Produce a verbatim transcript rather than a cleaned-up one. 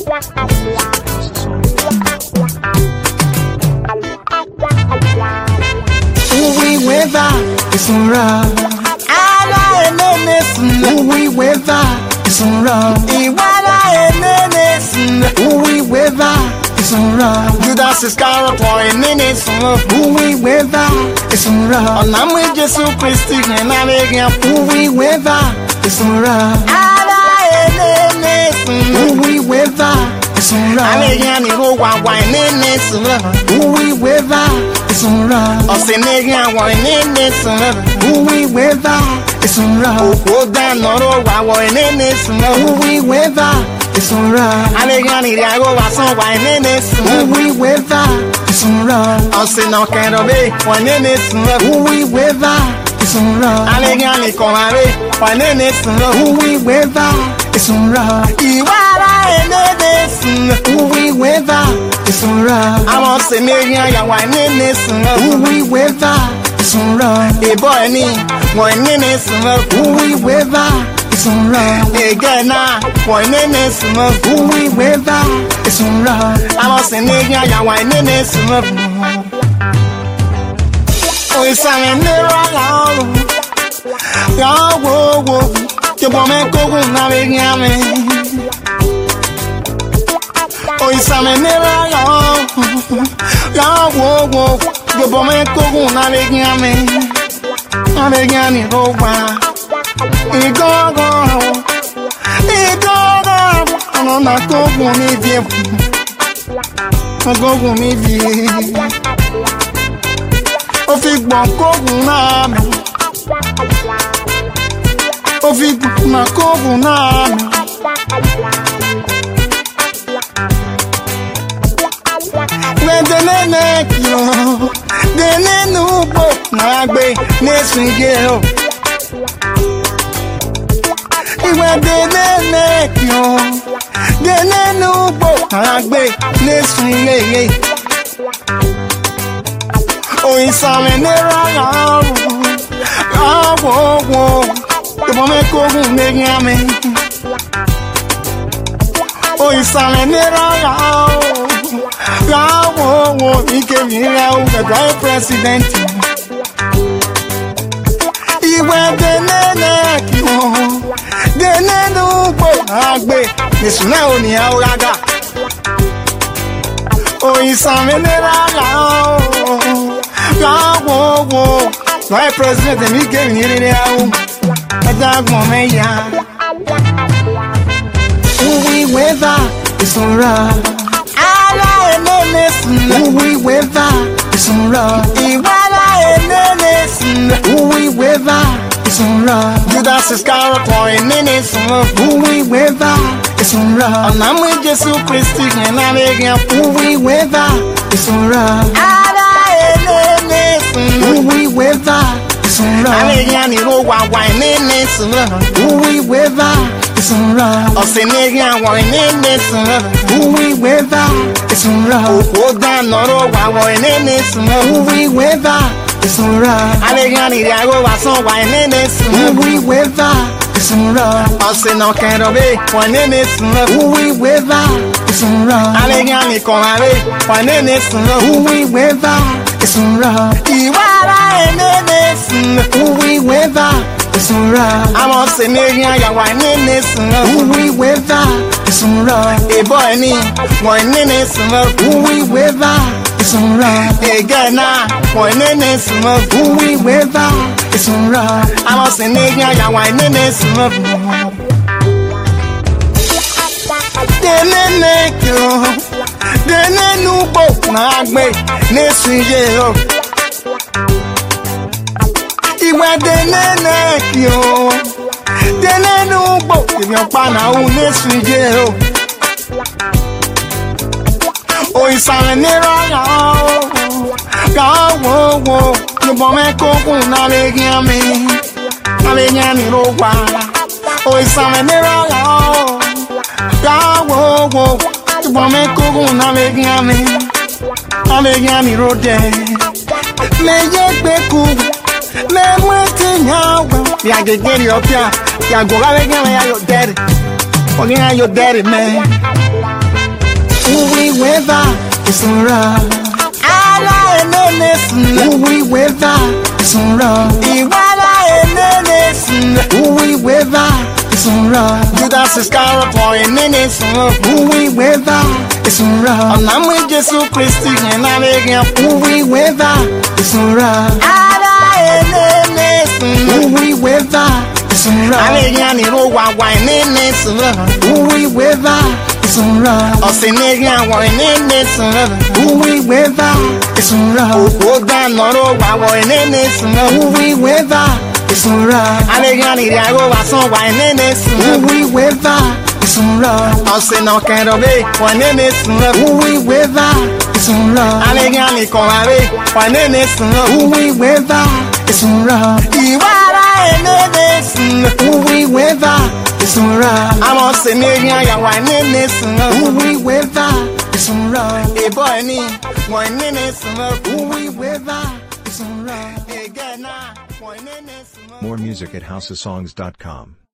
Uwi weather is unra. Ala enene uwi weather is unra. Iwala enene uwi weather is unra. Judas Iscariot for enene uwi weather is unra. Onamwe Jesu Christi na megia uwi weather is unra. Ala enene uwi weather is unra. Amegia ni ro wa wa enene uwi weather is unra. Osenegia wa enene uwi weather is unra. Oda noro wa wa enene uwi weather is unra. Amegia ni riago wa son wa enene uwi weather is unra. Oseno kero be wa enene uwi weather is unra. Amegia ni komare wa enene uwi weather is unra. Iwara enene uwi weather is unra. Amo senegia ya wa enene uwi weather is unra. E boy ni wa enene uwi weather is unra. E gana wa enene uwi weather is unra. Amo senegia ya wa enene o isame nera la ya wo wo ke bo me ko na be nyame. O isame nera la ya wo wo ke bo me ko na be nyame. Na be nyame ro ba e go go e go go ano na ko mi die go go mi die o fi gbon kogun na mi o fi na kogun na mi we de nene kilo de nenu bo na gbe nesun je o iwe de nene kilo de nenu bo na gbe nesun ile o isame nera la la wo wo ke bo me ko gun me nyame. O isame nera la la wo wo ike mi ra o the president. Iwe de nene ki o de nenu bo agbe ni suna oni auraga. O isame nera la la wo wo my president mi ke ni re awu ada gbon me ya. Uwi weather is unra. Ala enene uwi weather is unra. Iwala enene uwi weather is unra. Judas Iscariot for enene uwi weather is unra. Onamwe Jesu Christi na megia uwi weather is unra. Uwi weather is unra. Amegia ni ro wa wa enene uwi weather is unra. Osenegia wa enene uwi weather is unra. Oda noro wa wa enene uwi weather is unra. Amegia ni riago wa son wa enene uwi weather is unra. Oseno kero be wa enene uwi weather is unra. Amegia ni komare wa enene uwi weather is unra. Iwara enene uwi weather is unra. Amo senegia ya wa enene uwi weather is unra. E boy ni wa enene uwi weather is unra. E gana wa enene uwi weather is unra. Amo senegia ya wa enene denene kyo denenu bo na gbe nesun je o. Iwe denene kyo denenu bo mi pa na u nesun je o. O isale nera la ga wo wo ni bo me ko kun na le gyame na le nyani ro wa. O isale nera la ga wo wo ni bo me ko kun na le gyame na le nyani ro de me ye gbe ku me mwete nyawa ya gegeri opia ya go ga le gyame ya yo daddy o ni ya yo daddy man. Uwi weather isunra. Ala enene sun. Uwi weather isunra. Iwala enene sun. Uwi weather isunra. Judas Iscariot enene sun. Uwi weather isunra. Ọ̀nàmú Jésù Kristi yẹn náà lè yẹn. Uwi weather isunra. Ala enene sun. Uwi weather isunra. Ale yẹn ni ro wa wa enene sun. Uwi weather isunra. Ọ̀sìn ni yẹn wọ enene sun. Uwi weather isunra. Òkú dáná ro wa wọ enene sun. Uwi weather isunra. Ale yẹn ni rí aró wa sán wa enene sun. Uwi weather isunra. Ọ̀sìn náà kẹrọ bẹ́ẹ̀ wọ enene sun. Uwi weather isunra. Ale yẹn ni kọ̀ọ̀rọ̀ rẹ̀ wọ enene sun. Uwi weather isunra. Ìwárà enene sun. Uwi weather isunra. Àwọn ọ̀sìn ni yẹn yà wọ enene sun. Uwi weather isunra. Ìbọn ẹni wọ enene sun. Uwi weather isunra. Ìgẹ̀ náà wọ enene sun. More music at house of songs dot com.